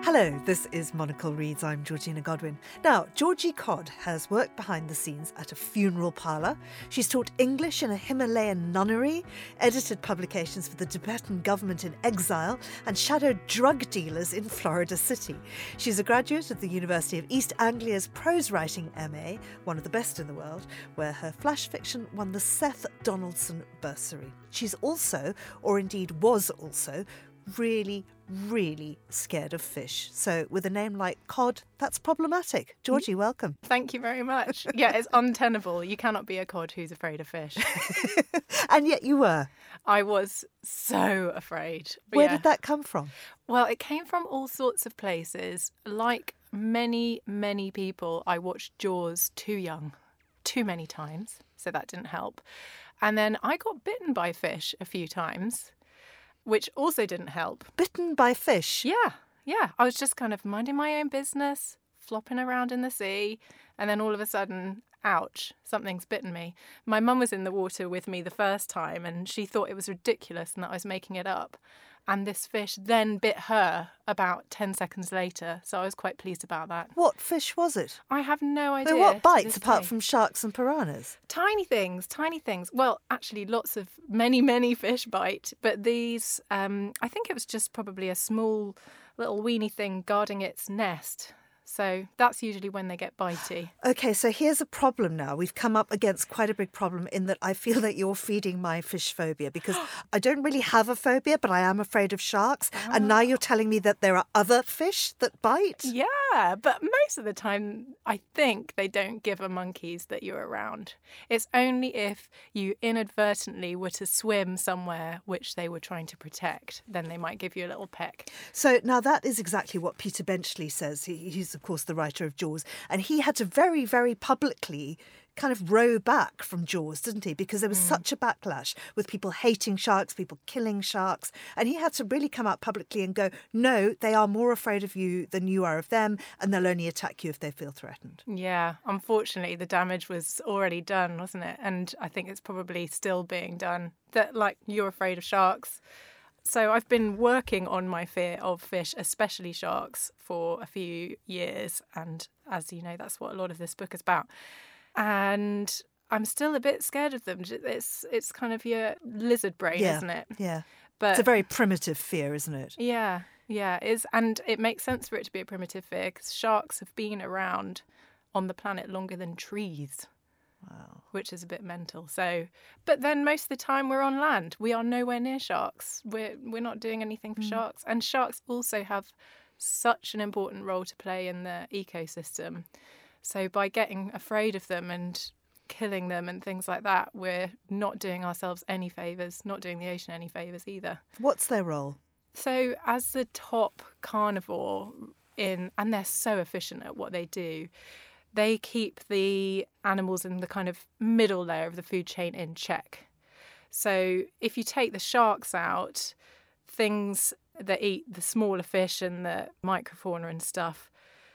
Hello, this is Monocle Reads. I'm Georgina Godwin. Now, Georgie Codd has worked behind the scenes at a funeral parlour. She's taught English in a Himalayan nunnery, edited publications for the Tibetan government in exile, and shadowed drug dealers in Florida City. She's a graduate of the University of East Anglia's prose writing MA, one of the best in the world, where her flash fiction won the Seth Donaldson Bursary. She's also, or indeed was also, really scared of fish. So with a name like Cod, that's problematic. Georgie, welcome. Thank you very much. Yeah, it's untenable. You cannot be a cod who's afraid of fish. And yet you were. I was so afraid. Where did that come from? Well, it came from all sorts of places. Like many people, I watched Jaws too young, too many times, so that didn't help. And then I got bitten by fish a few times, which also didn't help. Bitten by fish? Yeah. I was just kind of minding my own business, flopping around in the sea, and then all of a sudden, ouch, something's bitten me. My mum was in the water with me the first time, and she thought it was ridiculous and that I was making it up. And this fish then bit her about 10 seconds later, so I was quite pleased about that. What fish was it? I have no idea. What bites apart from sharks and piranhas? Tiny things. Well, actually, many fish bite, but these, I think it was just probably a small little weeny thing guarding its nest. So that's usually when they get bitey. OK, so here's a problem now. We've come up against quite a big problem in that I feel that you're feeding my fish phobia because I don't really have a phobia, but I am afraid of sharks. And now you're telling me that there are other fish that bite? Yeah, but most of the time, I think they don't give a monkeys that you're around. It's only if you inadvertently were to swim somewhere which they were trying to protect, then they might give you a little peck. So now that is exactly what Peter Benchley says. He's of course, the writer of Jaws. And he had to very publicly kind of row back from Jaws, didn't he? Because there was such a backlash with people hating sharks, people killing sharks. And he had to really come out publicly and go, no, they are more afraid of you than you are of them, and they'll only attack you if they feel threatened. Yeah, unfortunately, the damage was already done, wasn't it? And I think it's probably still being done. That, like, you're afraid of sharks. So I've been working on my fear of fish, especially sharks, for a few years. And as you know, that's what a lot of this book is about. And I'm still a bit scared of them. It's kind of your lizard brain, isn't it? Yeah. But it's a very primitive fear, isn't it? Yeah, it is. And it makes sense for it to be a primitive fear because sharks have been around on the planet longer than trees. Wow. Which is a bit mental. So, but then most of the time we're on land. We are nowhere near sharks. We're not doing anything for sharks. And sharks also have such an important role to play in the ecosystem. So by getting afraid of them and killing them and things like that, we're not doing ourselves any favours, not doing the ocean any favours either. What's their role? So as the top carnivore and they're so efficient at what they do, they keep the animals in the kind of middle layer of the food chain in check. So if you take the sharks out, things that eat the smaller fish and the microfauna and stuff,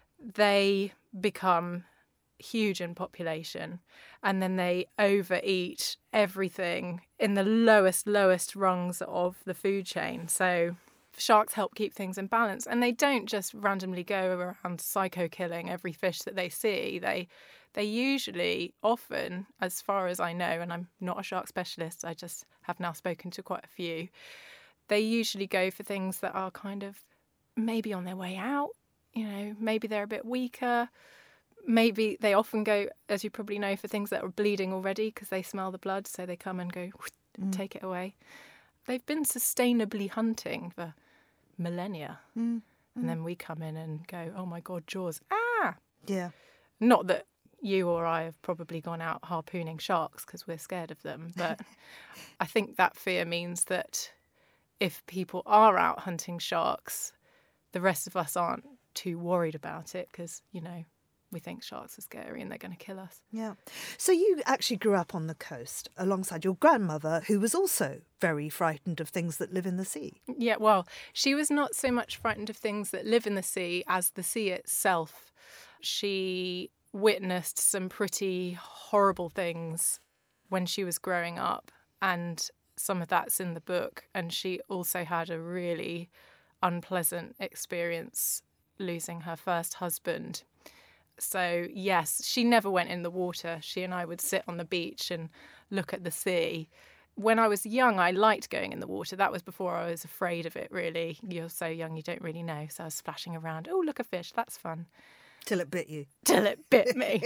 they become huge in population. And then they overeat everything in the lowest rungs of the food chain. So sharks help keep things in balance, and they don't just randomly go around psycho killing every fish that they see. They usually, often, as far as I know, and I'm not a shark specialist, I just have now spoken to quite a few, they usually go for things that are kind of maybe on their way out, maybe they're a bit weaker. Maybe they often go, as you probably know, for things that are bleeding already because they smell the blood, so they come and go and take it away. They've been sustainably hunting for millennia. And then we come in and go, oh my God, Jaws. Yeah. Not that you or I have probably gone out harpooning sharks because we're scared of them. But I think that fear means that if people are out hunting sharks, the rest of us aren't too worried about it because, we think sharks are scary and they're going to kill us. Yeah. So you actually grew up on the coast alongside your grandmother, who was also very frightened of things that live in the sea. Yeah, well, she was not so much frightened of things that live in the sea as the sea itself. She witnessed some pretty horrible things when she was growing up, and some of that's in the book. And she also had a really unpleasant experience losing her first husband. So, yes, she never went in the water. She and I would sit on the beach and look at the sea. When I was young, I liked going in the water. That was before I was afraid of it, really. You're so young, you don't really know. So I was splashing around. Oh, look, a fish. That's fun. Till it bit you. Till it bit me.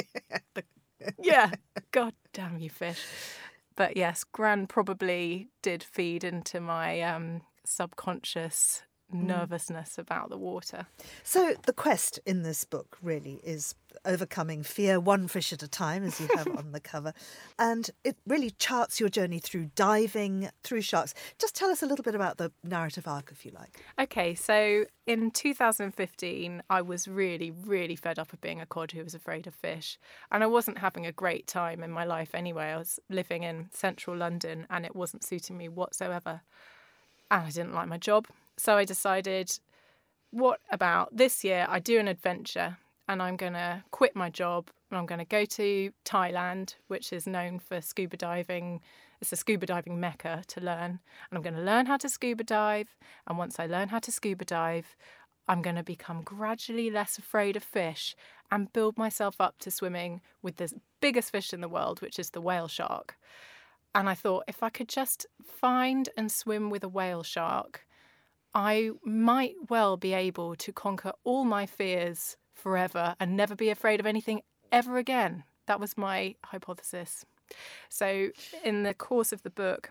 Yeah. God damn you, fish. But yes, Gran probably did feed into my subconscious nervousness about the water. So the quest in this book really is overcoming fear one fish at a time, as you have on the cover. And it really charts your journey through diving, through sharks. Just tell us a little bit about the narrative arc, if you like. Okay, so in 2015, I was really, really fed up of being a cod who was afraid of fish. And I wasn't having a great time in my life anyway. I was living in central London and it wasn't suiting me whatsoever. And I didn't like my job. So I decided, what about this year I do an adventure and I'm going to quit my job and I'm going to go to Thailand, which is known for scuba diving. It's a scuba diving mecca to learn. And I'm going to learn how to scuba dive. And once I learn how to scuba dive, I'm going to become gradually less afraid of fish and build myself up to swimming with the biggest fish in the world, which is the whale shark. And I thought, if I could just find and swim with a whale shark, I might well be able to conquer all my fears forever and never be afraid of anything ever again. That was my hypothesis. So in the course of the book,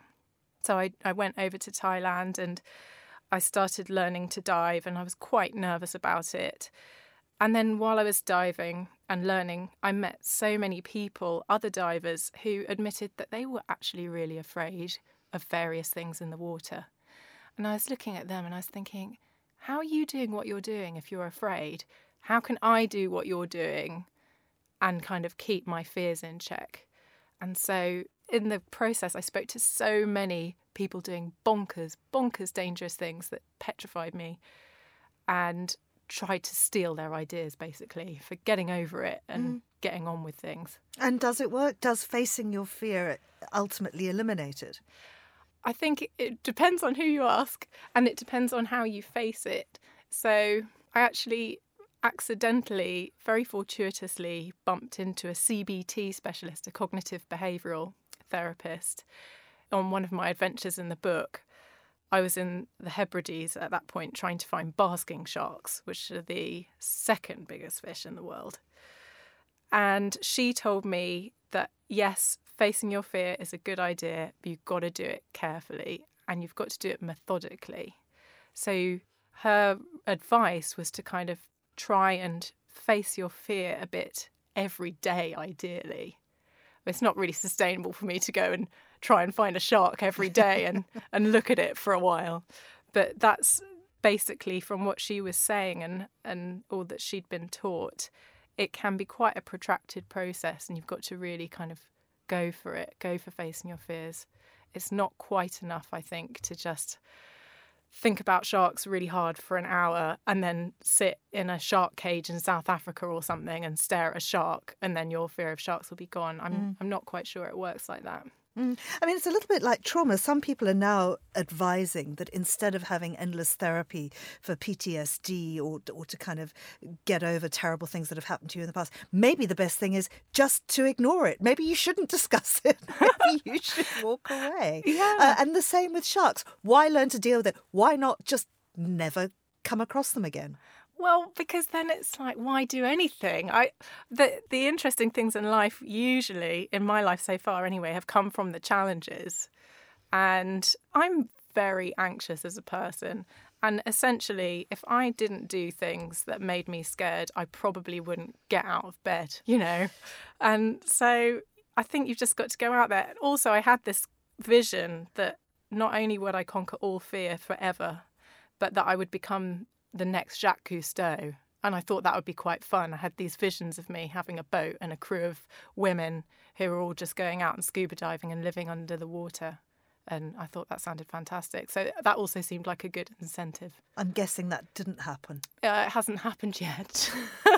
I went over to Thailand and I started learning to dive and I was quite nervous about it. And then while I was diving and learning, I met so many people, other divers, who admitted that they were actually really afraid of various things in the water. And I was looking at them and I was thinking, how are you doing what you're doing if you're afraid? How can I do what you're doing and kind of keep my fears in check? And so in the process, I spoke to so many people doing bonkers dangerous things that petrified me and tried to steal their ideas, basically, for getting over it and getting on with things. And does it work? Does facing your fear ultimately eliminate it? I think it depends on who you ask and it depends on how you face it. So I actually accidentally, very fortuitously, bumped into a CBT specialist, a cognitive behavioural therapist, on one of my adventures in the book. I was in the Hebrides at that point trying to find basking sharks, which are the second biggest fish in the world. And she told me that, yes, facing your fear is a good idea, but you've got to do it carefully and you've got to do it methodically. So her advice was to kind of try and face your fear a bit every day, ideally. It's not really sustainable for me to go and try and find a shark every day and look at it for a while. But that's basically from what she was saying and all that she'd been taught. It can be quite a protracted process and you've got to really kind of go for it, go for facing your fears. It's not quite enough, I think, to just think about sharks really hard for an hour and then sit in a shark cage in South Africa or something and stare at a shark and then your fear of sharks will be gone. I'm not quite sure it works like that. I mean, it's a little bit like trauma. Some people are now advising that instead of having endless therapy for PTSD or to kind of get over terrible things that have happened to you in the past, maybe the best thing is just to ignore it. Maybe you shouldn't discuss it. Maybe you should walk away. Yeah. And the same with sharks. Why learn to deal with it? Why not just never come across them again? Well, because then it's like, why do anything? The interesting things in life, usually, in my life so far anyway, have come from the challenges. And I'm very anxious as a person. And essentially, if I didn't do things that made me scared, I probably wouldn't get out of bed, you know. And so I think you've just got to go out there. Also, I had this vision that not only would I conquer all fear forever, but that I would become the next Jacques Cousteau. And I thought that would be quite fun. I had these visions of me having a boat and a crew of women who were all just going out and scuba diving and living under the water. And I thought that sounded fantastic. So that also seemed like a good incentive. I'm guessing that didn't happen. It hasn't happened yet.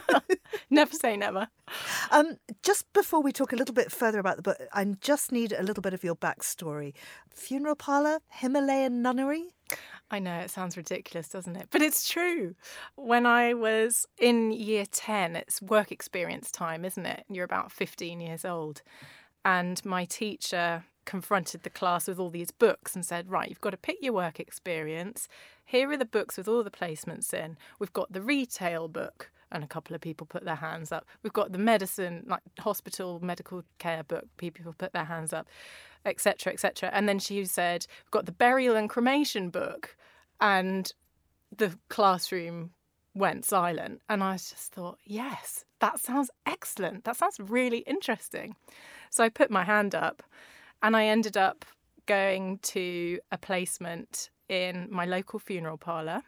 Never say never. Just before we talk a little bit further about the book, I just need a little bit of your backstory. Funeral parlour, Himalayan nunnery? I know, it sounds ridiculous, doesn't it? But it's true. When I was in year 10, it's work experience time, isn't it? You're about 15 years old. And my teacher confronted the class with all these books and said, right, you've got to pick your work experience. Here are the books with all the placements in. We've got the retail book, and a couple of people put their hands up. We've got the medicine, like hospital medical care book, people put their hands up, etc., etc. And then she said, we've got the burial and cremation book. And the classroom went silent. And I just thought, yes, that sounds excellent. That sounds really interesting. So I put my hand up and I ended up going to a placement in my local funeral parlour.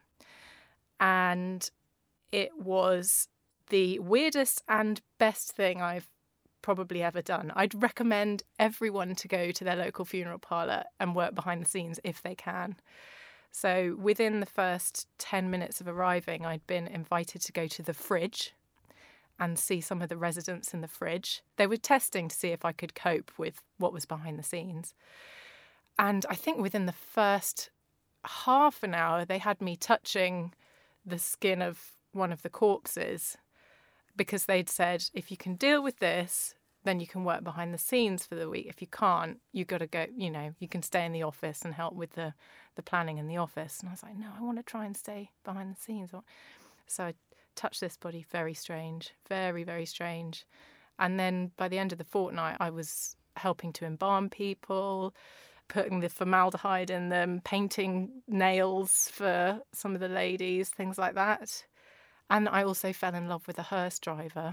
And it was the weirdest and best thing I've probably ever done. I'd recommend everyone to go to their local funeral parlour and work behind the scenes if they can. So within the first 10 minutes of arriving, I'd been invited to go to the fridge and see some of the residents in the fridge. They were testing to see if I could cope with what was behind the scenes. And I think within the first half an hour, they had me touching the skin of one of the corpses because they'd said, if you can deal with this, then you can work behind the scenes for the week. If you can't, you've got to go, you can stay in the office and help with the planning in the office. And I was like, no, I want to try and stay behind the scenes. So I touched this body, very strange, very, very strange. And then by the end of the fortnight, I was helping to embalm people, putting the formaldehyde in them, painting nails for some of the ladies, things like that. And I also fell in love with a hearse driver.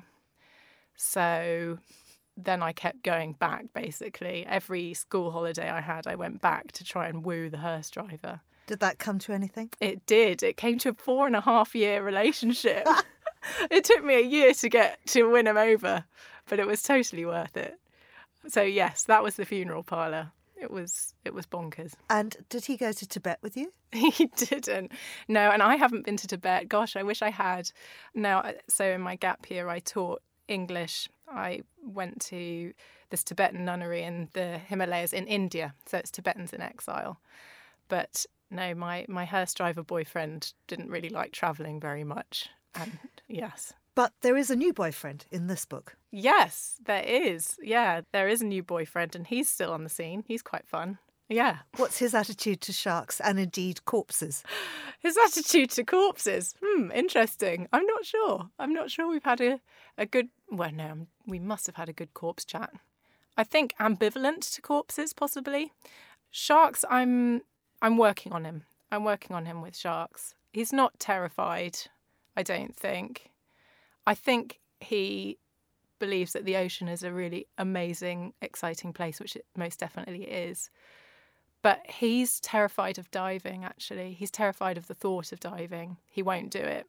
So then I kept going back, basically. Every school holiday I had, I went back to try and woo the hearse driver. Did that come to anything? It did. It came to a 4.5-year relationship. It took me a year to win him over, but it was totally worth it. So yes, that was the funeral parlour. It was bonkers. And did he go to Tibet with you? He didn't. No, and I haven't been to Tibet. Gosh, I wish I had. No, so in my gap year, I taught English. I went to this Tibetan nunnery in the Himalayas in India. So it's Tibetans in exile. But no, my hearse driver boyfriend didn't really like travelling very much. And yes. But there is a new boyfriend in this book. Yes, there is. Yeah, there is a new boyfriend and he's still on the scene. He's quite fun. Yeah. What's his attitude to sharks and indeed corpses? His attitude to corpses? Interesting. I'm not sure we've had a good... Well, no, we must have had a good corpse chat. I think ambivalent to corpses, possibly. Sharks, I'm working on him. I'm working on him with sharks. He's not terrified, I don't think. I think he believes that the ocean is a really amazing, exciting place, which it most definitely is. But he's terrified of diving, actually. He's terrified of the thought of diving. He won't do it.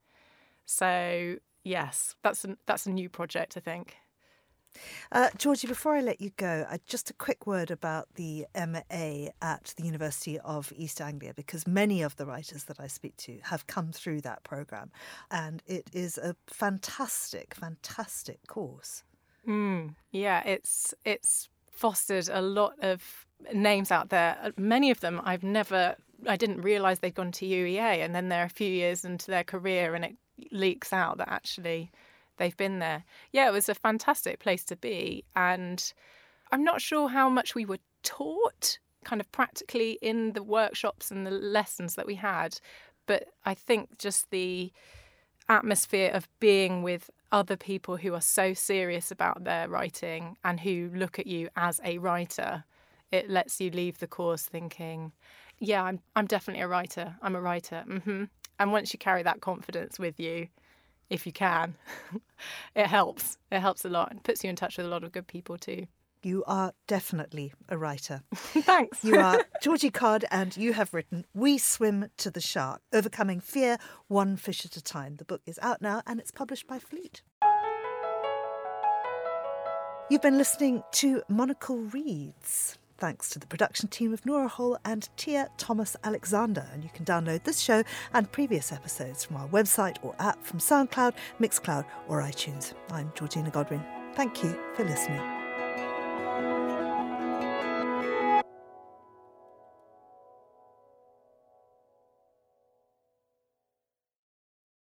So, yes, that's a new project, I think. Georgie, before I let you go, just a quick word about the MA at the University of East Anglia, because many of the writers that I speak to have come through that programme, and it is a fantastic, fantastic course. Yeah, it's fostered a lot of names out there. Many of them I didn't realise they'd gone to UEA, and then they're a few years into their career and it leaks out that actually they've been there. Yeah, it was a fantastic place to be. And I'm not sure how much we were taught kind of practically in the workshops and the lessons that we had. But I think just the atmosphere of being with other people who are so serious about their writing and who look at you as a writer, it lets you leave the course thinking, yeah, I'm definitely a writer. I'm a writer. And once you carry that confidence with you, if you can, it helps. It helps a lot and puts you in touch with a lot of good people too. You are definitely a writer. Thanks. You are Georgie Codd, and you have written We Swim to the Shark, Overcoming Fear, One Fish at a Time. The book is out now and it's published by Fleet. You've been listening to Monocle Reads. Thanks to the production team of Nora Hall and Tia Thomas Alexander. And you can download this show and previous episodes from our website or app from SoundCloud, Mixcloud or iTunes. I'm Georgina Godwin. Thank you for listening.